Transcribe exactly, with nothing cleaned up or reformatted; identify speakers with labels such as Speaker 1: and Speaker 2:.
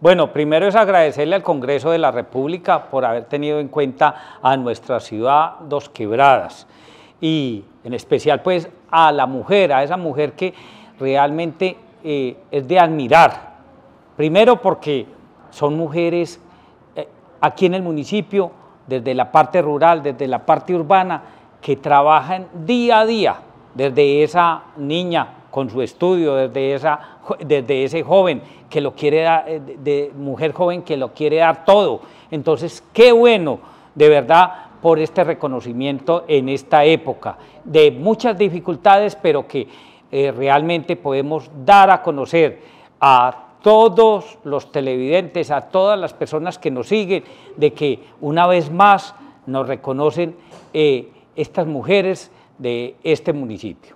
Speaker 1: Bueno, primero es agradecerle al Congreso de la República por haber tenido en cuenta a nuestra ciudad Dos Quebradas y en especial pues a la mujer, a esa mujer que realmente eh, es de admirar. Primero porque son mujeres eh, aquí en el municipio, desde la parte rural, desde la parte urbana, que trabajan día a día, desde esa niña con su estudio, desde, esa, desde ese joven que lo quiere dar, de, de mujer joven que lo quiere dar todo. Entonces, qué bueno, de verdad, por este reconocimiento en esta época, de muchas dificultades, pero que eh, realmente podemos dar a conocer a todos los televidentes, a todas las personas que nos siguen, de que una vez más nos reconocen eh, estas mujeres de este municipio.